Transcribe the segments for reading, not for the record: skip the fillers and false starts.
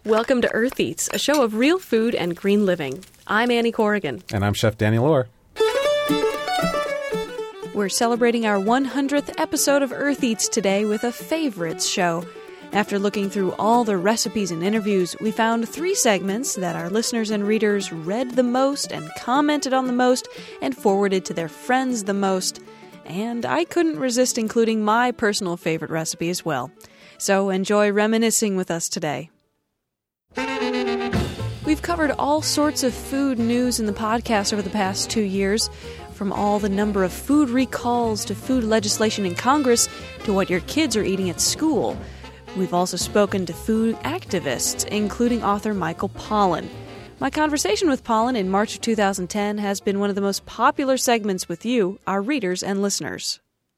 Welcome to Earth Eats, a show of real food and green living. I'm Annie Corrigan. And I'm Chef Danny Lohr. We're celebrating our 100th episode of Earth Eats today with a favorites show. After looking through all the recipes and interviews, we found 3 segments that our listeners and readers read the most and commented on the most and forwarded to their friends the most. And I couldn't resist including my personal favorite recipe as well. So enjoy reminiscing with us today. We've covered all sorts of food news in the podcast over the past 2 years, from all the number of food recalls to food legislation in Congress to what your kids are eating at school. We've also spoken to food activists, including author Michael Pollan. My conversation with Pollan in March of 2010 has been one of the most popular segments with you, our readers and listeners.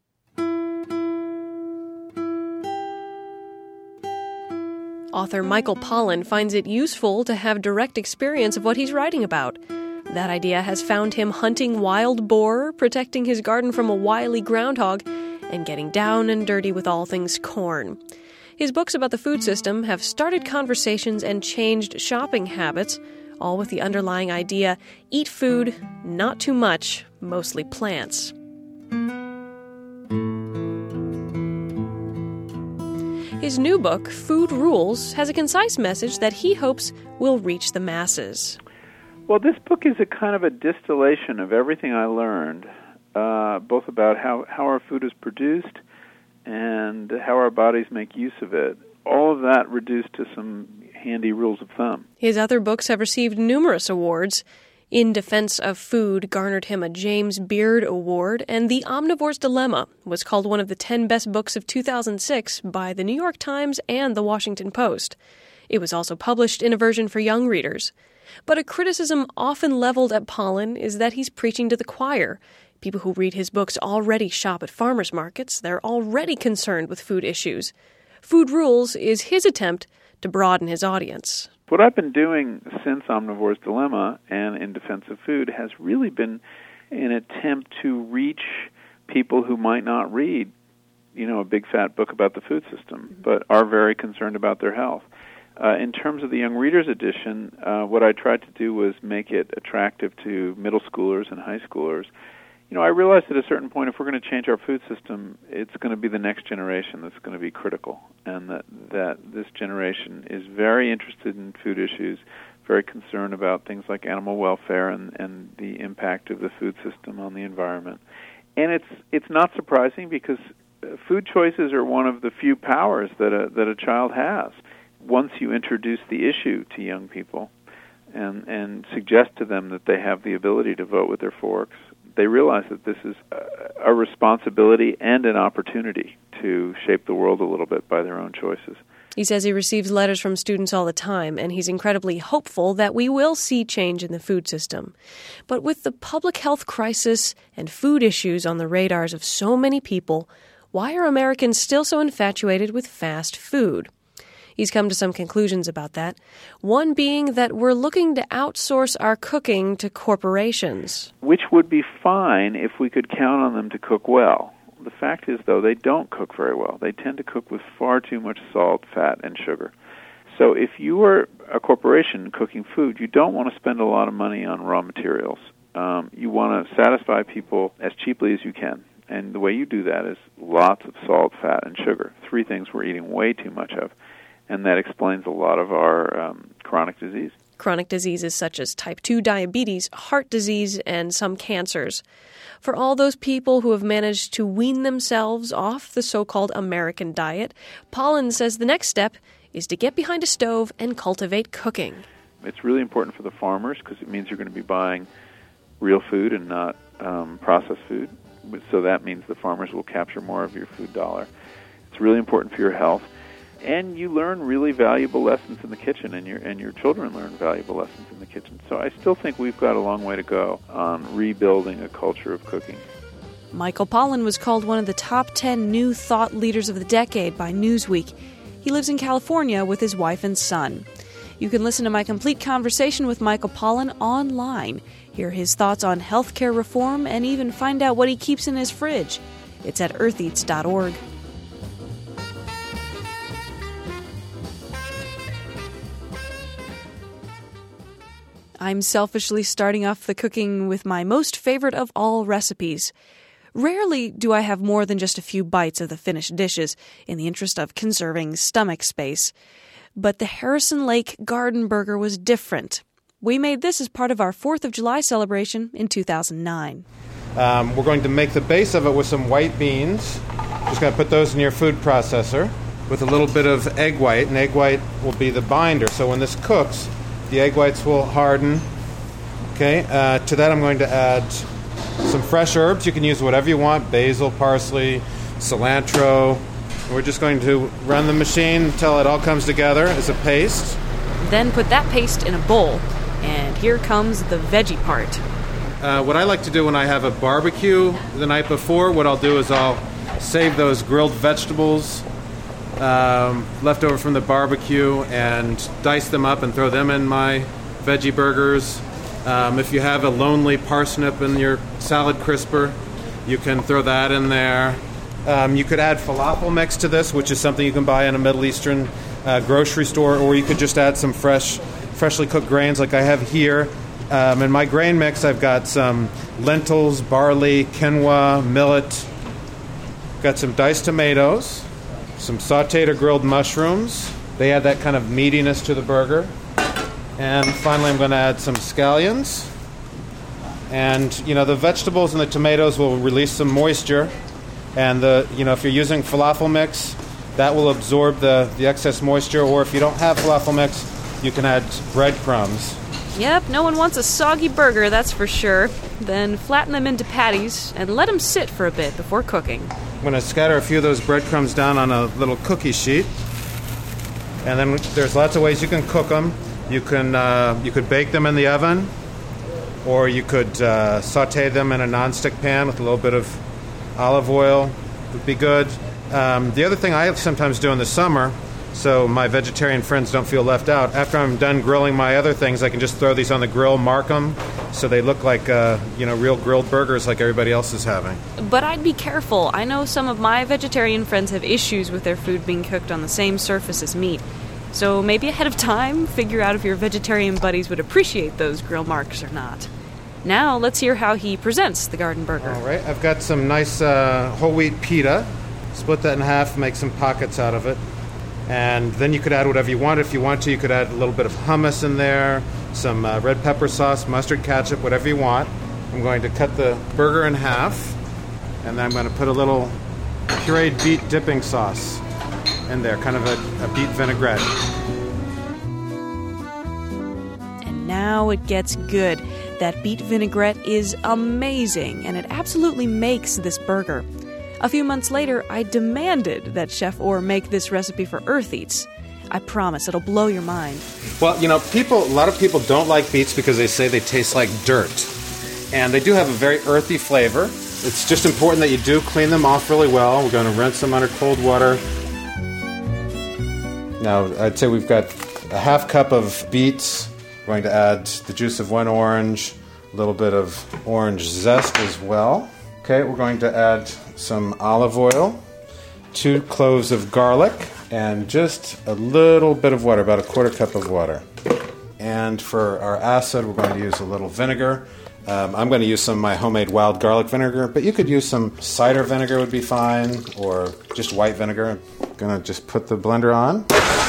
Author Michael Pollan finds it useful to have direct experience of what he's writing about. That idea has found him hunting wild boar, protecting his garden from a wily groundhog, and getting down and dirty with all things corn. His books about the food system have started conversations and changed shopping habits, all with the underlying idea, eat food, not too much, mostly plants. His new book, Food Rules, has a concise message that he hopes will reach the masses. Well, this book is a kind of a distillation of everything I learned, both about how our food is produced and how our bodies make use of it. All of that reduced to some handy rules of thumb. His other books have received numerous awards. In Defense of Food garnered him a James Beard Award, and The Omnivore's Dilemma was called one of the 10 best books of 2006 by the New York Times and the Washington Post. It was also published in a version for young readers. But a criticism often leveled at Pollan is that he's preaching to the choir. People who read his books already shop at farmers markets. They're already concerned with food issues. Food Rules is his attempt to broaden his audience. What I've been doing since Omnivore's Dilemma and In Defense of Food has really been an attempt to reach people who might not read, a big fat book about the food system, but are very concerned about their health. In terms of the Young Readers edition, what I tried to do was make it attractive to middle schoolers and high schoolers. I realized at a certain point, if we're going to change our food system, it's going to be the next generation that's going to be critical, and that this generation is very interested in food issues, very concerned about things like animal welfare and the impact of the food system on the environment. And it's not surprising because food choices are one of the few powers that a child has. Once you introduce the issue to young people and suggest to them that they have the ability to vote with their forks, they realize that this is a responsibility and an opportunity to shape the world a little bit by their own choices. He says he receives letters from students all the time, and he's incredibly hopeful that we will see change in the food system. But with the public health crisis and food issues on the radars of so many people, why are Americans still so infatuated with fast food? He's come to some conclusions about that, one being that we're looking to outsource our cooking to corporations. Which would be fine if we could count on them to cook well. The fact is, though, they don't cook very well. They tend to cook with far too much salt, fat, and sugar. So if you are a corporation cooking food, you don't want to spend a lot of money on raw materials. You want to satisfy people as cheaply as you can. And the way you do that is lots of salt, fat, and sugar, 3 things we're eating way too much of. And that explains a lot of our chronic disease. Chronic diseases such as type 2 diabetes, heart disease, and some cancers. For all those people who have managed to wean themselves off the so-called American diet, Pollan says the next step is to get behind a stove and cultivate cooking. It's really important for the farmers because it means you're going to be buying real food and not processed food. So that means the farmers will capture more of your food dollar. It's really important for your health. And you learn really valuable lessons in the kitchen, and your children learn valuable lessons in the kitchen. So I still think we've got a long way to go on rebuilding a culture of cooking. Michael Pollan was called one of the top 10 new thought leaders of the decade by Newsweek. He lives in California with his wife and son. You can listen to my complete conversation with Michael Pollan online, hear his thoughts on healthcare reform, and even find out what he keeps in his fridge. It's at eartheats.org. I'm selfishly starting off the cooking with my most favorite of all recipes. Rarely do I have more than just a few bites of the finished dishes in the interest of conserving stomach space. But the Harrison Lake Garden Burger was different. We made this as part of our 4th of July celebration in 2009. We're going to make the base of it with some white beans. Just going to put those in your food processor with a little bit of egg white, and egg white will be the binder. So when this cooks, the egg whites will harden. Okay, to that I'm going to add some fresh herbs. You can use whatever you want, basil, parsley, cilantro. We're just going to run the machine until it all comes together as a paste. Then put that paste in a bowl. And here comes the veggie part. What I like to do when I have a barbecue the night before, what I'll do is I'll save those grilled vegetables left over from the barbecue and dice them up and throw them in my veggie burgers. If you have a lonely parsnip in your salad crisper, you can throw that in there. You could add falafel mix to this, which is something you can buy in a Middle Eastern grocery store, or you could just add some freshly cooked grains like I have here. In my grain mix, I've got some lentils, barley, quinoa, millet. Got some diced tomatoes, some sautéed or grilled mushrooms. They add that kind of meatiness to the burger. And finally, I'm going to add some scallions. And, the vegetables and the tomatoes will release some moisture. And, if you're using falafel mix, that will absorb the excess moisture. Or if you don't have falafel mix, you can add breadcrumbs. Yep, no one wants a soggy burger, that's for sure. Then flatten them into patties and let them sit for a bit before cooking. I'm going to scatter a few of those breadcrumbs down on a little cookie sheet. And then there's lots of ways you can cook them. You could bake them in the oven, or you could sauté them in a nonstick pan with a little bit of olive oil. Would be good. The other thing I sometimes do in the summer, so my vegetarian friends don't feel left out, after I'm done grilling my other things, I can just throw these on the grill, mark them, so they look like real grilled burgers like everybody else is having. But I'd be careful. I know some of my vegetarian friends have issues with their food being cooked on the same surface as meat. So maybe ahead of time, figure out if your vegetarian buddies would appreciate those grill marks or not. Now, let's hear how he presents the garden burger. All right, I've got some nice whole wheat pita. Split that in half, make some pockets out of it. And then you could add whatever you want. If you want to, you could add a little bit of hummus in there, some red pepper sauce, mustard ketchup, whatever you want. I'm going to cut the burger in half, and then I'm going to put a little pureed beet dipping sauce in there, kind of a beet vinaigrette. And now it gets good. That beet vinaigrette is amazing, and it absolutely makes this burger. A few months later, I demanded that Chef Orr make this recipe for Earth Eats. I promise it'll blow your mind. Well, a lot of people don't like beets because they say they taste like dirt. And they do have a very earthy flavor. It's just important that you do clean them off really well. We're going to rinse them under cold water. Now, I'd say we've got a half cup of beets. We're going to add the juice of one orange, a little bit of orange zest as well. Okay, we're going to add some olive oil, 2 cloves of garlic, and just a little bit of water, about a quarter cup of water. And for our acid, we're going to use a little vinegar. I'm going to use some of my homemade wild garlic vinegar, but you could use some cider vinegar would be fine, or just white vinegar. I'm going to just put the blender on.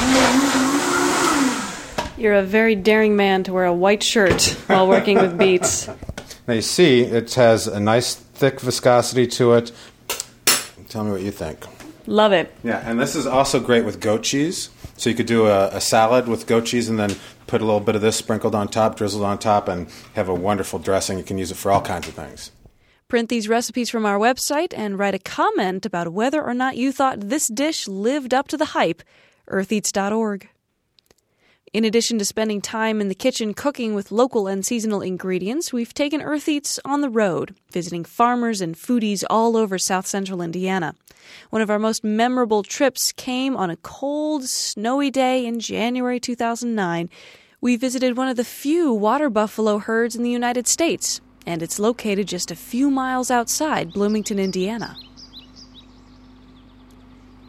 You're a very daring man to wear a white shirt while working with beets. Now you see, it has a nice thick viscosity to it. Tell me what you think. Love it. Yeah, and this is also great with goat cheese. So you could do a salad with goat cheese and then put a little bit of this sprinkled on top, drizzled on top, and have a wonderful dressing. You can use it for all kinds of things. Print these recipes from our website and write a comment about whether or not you thought this dish lived up to the hype. eartheats.org. In addition to spending time in the kitchen cooking with local and seasonal ingredients, we've taken Earth Eats on the road, visiting farmers and foodies all over south central Indiana. One of our most memorable trips came on a cold, snowy day in January 2009. We visited one of the few water buffalo herds in the United States, and it's located just a few miles outside Bloomington, Indiana.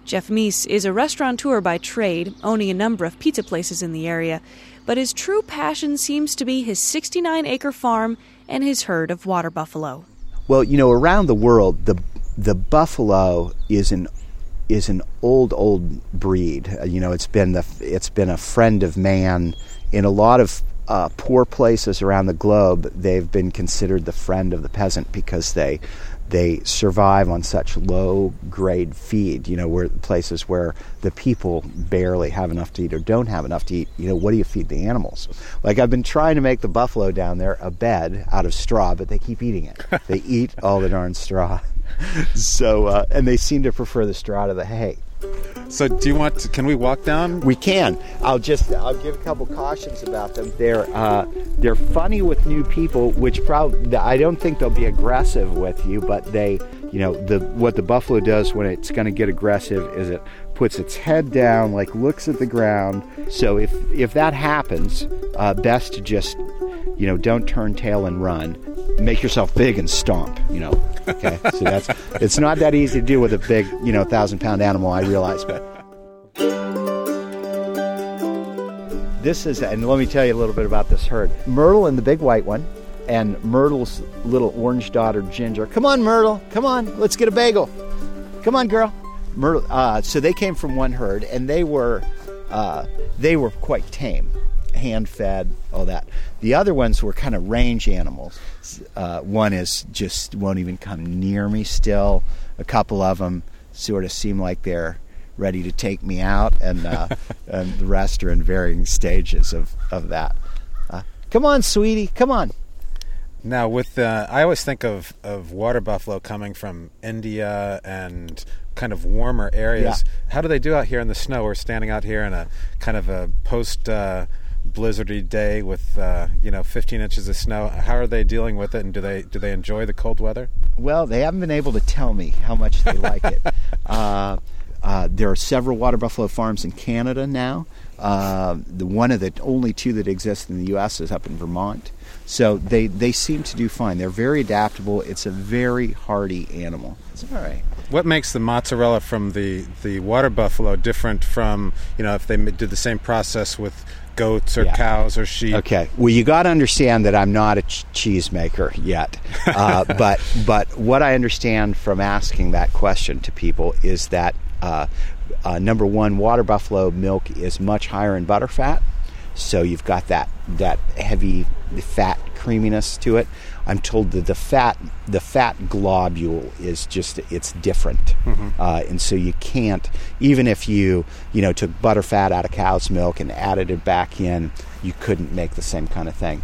Jeff Meese is a restaurateur by trade, owning a number of pizza places in the area, but his true passion seems to be his 69-acre farm and his herd of water buffalo. Well, around the world, the buffalo is an old breed. It's been a friend of man in a lot of poor places around the globe. They've been considered the friend of the peasant because they survive on such low-grade feed, where places where the people barely have enough to eat or don't have enough to eat, what do you feed the animals? Like, I've been trying to make the buffalo down there a bed out of straw, but they keep eating it. They eat all the darn straw. So, and they seem to prefer the straw to the hay. So can we walk down? We can. I'll give a couple cautions about them. They're funny with new people, which I don't think they'll be aggressive with you, but they, what the buffalo does when it's going to get aggressive is it puts its head down, like looks at the ground. So if that happens, best to just, don't turn tail and run. Make yourself big and stomp, Okay, so it's not that easy to do with a big, 1,000-pound animal, I realize, but this is, and let me tell you a little bit about this herd. Myrtle and the big white one, and Myrtle's little orange daughter, Ginger. Come on, Myrtle, come on, let's get a bagel. Come on, girl. Myrtle. So they came from one herd, and they were quite tame. Hand-fed, all that. The other ones were kind of range animals. One is just won't even come near me still. A couple of them sort of seem like they're ready to take me out, and and the rest are in varying stages of that. Come on, sweetie, come on. Now, I always think of water buffalo coming from India and kind of warmer areas. Yeah. How do they do out here in the snow? We're standing out here in a kind of a post blizzardy day with 15 inches of snow. How are they dealing with it, and do they enjoy the cold weather? Well, they haven't been able to tell me how much they like it. There are several water buffalo farms in Canada now. One of the only two that exist in the U.S. is up in Vermont. So they seem to do fine. They're very adaptable. It's a very hardy animal. It's all right. What makes the mozzarella from the water buffalo different from, if they did the same process with goats or cows or sheep? Okay. Well, you got to understand that I'm not a cheese maker yet. But what I understand from asking that question to people is that number one, water buffalo milk is much higher in butter fat, so you've got that heavy fat creaminess to it. I'm told that the fat globule is it's different, and so you can't, even if you took butter fat out of cow's milk and added it back in, you couldn't make the same kind of thing.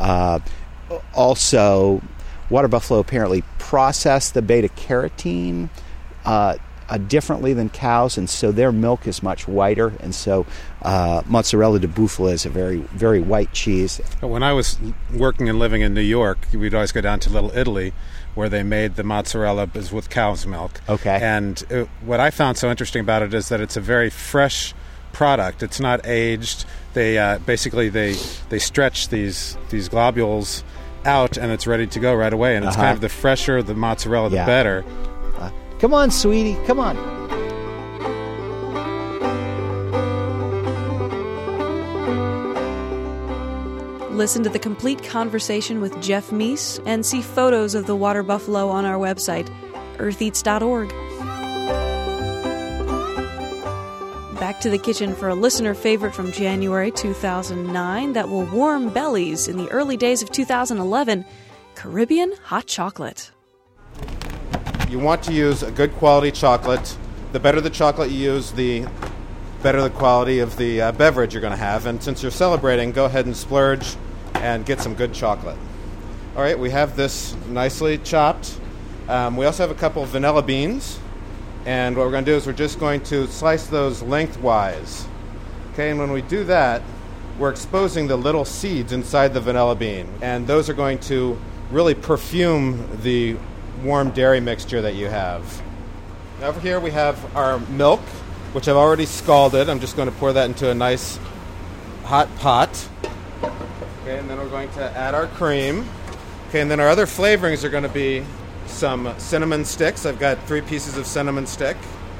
Also, water buffalo apparently process the beta carotene differently than cows, and so their milk is much whiter, and so mozzarella di bufala is a very, very white cheese. When I was working and living in New York, we'd always go down to Little Italy, where they made the mozzarella with cow's milk. Okay. And what I found so interesting about it is that it's a very fresh product. It's not aged. They basically they stretch these globules out, and it's ready to go right away. And it's kind of the fresher the mozzarella, the better. Come on, sweetie, come on. Listen to the complete conversation with Jeff Meese and see photos of the water buffalo on our website, eartheats.org. Back to the kitchen for a listener favorite from January 2009 that will warm bellies in the early days of 2011, Caribbean hot chocolate. You want to use a good quality chocolate. The better the chocolate you use, the better the quality of the beverage you're going to have. And since you're celebrating, go ahead and splurge and get some good chocolate. All right, we have this nicely chopped. We also have a couple of vanilla beans. And what we're going to do is we're just going to slice those lengthwise. Okay, and when we do that, we're exposing the little seeds inside the vanilla bean. And those are going to really perfume the warm dairy mixture that you have. Now over here we have our milk, which I've already scalded. I'm just going to pour that into a nice hot pot. Okay, and then we're going to add our cream. Okay, and then our other flavorings are going to be some cinnamon sticks. I've got 3 pieces of cinnamon stick.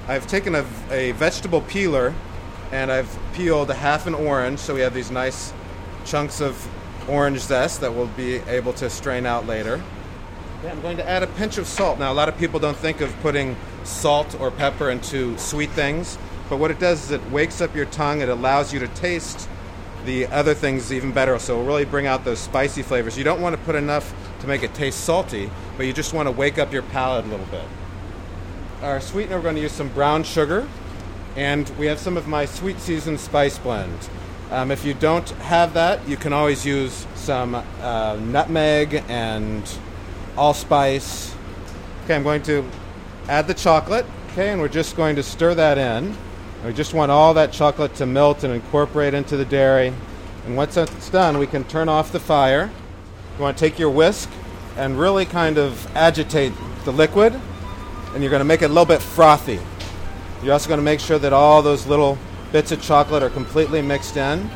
I've taken a vegetable peeler and I've peeled half an orange, so we have these nice chunks of orange zest that we'll be able to strain out later. Okay, I'm going to add a pinch of salt. Now, a lot of people don't think of putting salt or pepper into sweet things, but what it does is it wakes up your tongue. It allows you to taste the other things even better, so it'll really bring out those spicy flavors. You don't want to put enough to make it taste salty, but you just want to wake up your palate a little bit. Our sweetener, we're going to use some brown sugar, and we have some of my sweet seasoned spice blend. If you don't have that, you can always use some nutmeg and allspice. Okay, I'm going to add the chocolate, okay, and we're just going to stir that in. We just want all that chocolate to melt and incorporate into the dairy. And once that's done, we can turn off the fire. You want to take your whisk and really kind of agitate the liquid, and you're going to make it a little bit frothy. You're also going to make sure that all those little bits of chocolate are completely mixed in.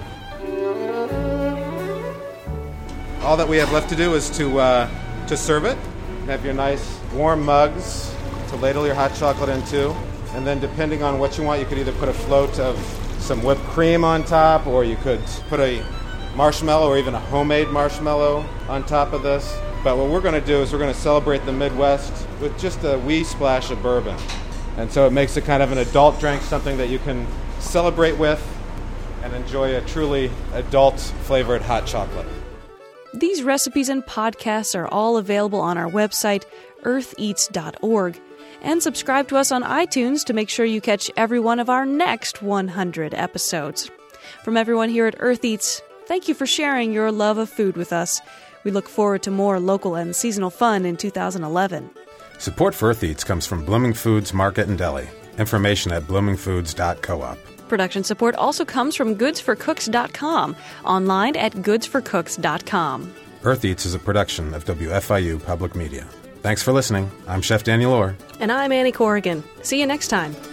All that we have left to do is to serve it. You have your nice warm mugs to ladle your hot chocolate into. And then depending on what you want, you could either put a float of some whipped cream on top, or you could put a marshmallow or even a homemade marshmallow on top of this. But what we're going to do is we're going to celebrate the Midwest with just a wee splash of bourbon. And so it makes it kind of an adult drink, something that you can celebrate with and enjoy a truly adult-flavored hot chocolate. These recipes and podcasts are all available on our website, eartheats.org. And subscribe to us on iTunes to make sure you catch every one of our next 100 episodes. From everyone here at Earth Eats, thank you for sharing your love of food with us. We look forward to more local and seasonal fun in 2011. Support for Earth Eats comes from Blooming Foods Market and Deli. Information at bloomingfoods.coop. Production support also comes from goodsforcooks.com, online at goodsforcooks.com. Earth Eats is a production of WFIU Public Media. Thanks for listening. I'm Chef Daniel Orr. And I'm Annie Corrigan. See you next time.